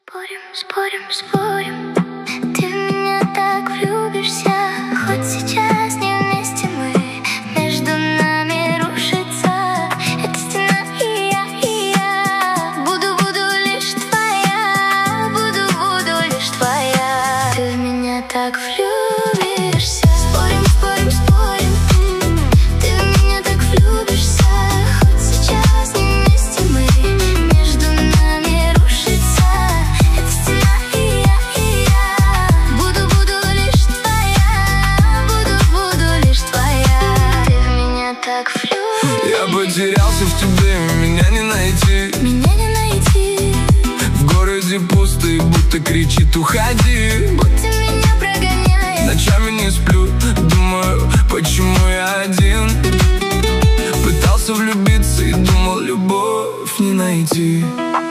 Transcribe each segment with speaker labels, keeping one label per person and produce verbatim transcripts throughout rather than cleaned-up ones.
Speaker 1: Спорим, спорим, спорим, ты в меня так влюбишься. Хоть сейчас не вместе мы, между нами рушится эта стена, и я, и я буду, буду лишь твоя, буду, буду лишь твоя. Ты в меня так влюбишься. Спорим, спорим, спорим, ты в меня так влюбишься. Хоть сейчас не вместе мы, между нами рушится эта стена, и я, и я буду, буду лишь твоя, буду, буду лишь твоя. Ты в меня так влюбишься.
Speaker 2: Я потерялся в тебе, меня не найти,
Speaker 1: Меня не найти,
Speaker 2: в городе пусто и будто кричит уходи.
Speaker 1: будто меня прогоняет.
Speaker 2: Ночами не сплю, думаю, почему я один. Пытался влюбиться и думал, любовь не найти.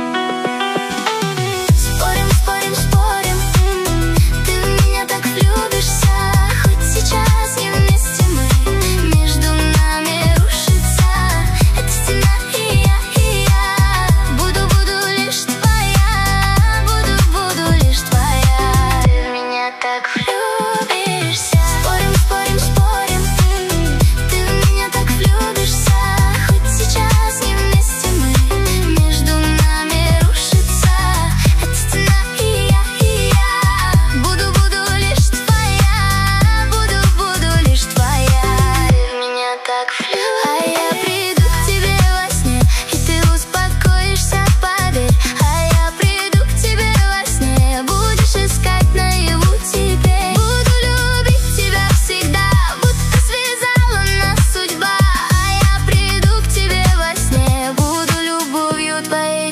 Speaker 1: Спорим, спорим, спорим, ты в меня так влюбишься. Хоть сейчас не вместе мы, между нами рушится эта стена, и я, и я буду, буду лишь твоя, буду, буду лишь твоя. Ты в меня так влюбишься. Спорим, спорим, спорим, ты в меня так влюбишься. Хоть сейчас не вместе мы, между нами рушится эта стена, и я, и я буду, буду лишь твоя, буду, буду лишь твоя. Ты в меня так влюбишься. А я приду к тебе во сне, и ты успокоишься, поверь. А я приду к тебе во сне, будешь искать наяву теперь. Буду любить тебя всегда, будто связала нас судьба. А я приду к тебе во сне, буду любовью твоей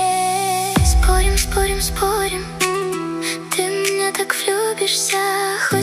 Speaker 1: теперь. Спорим, спорим, спорим, ты в меня так влюбишься.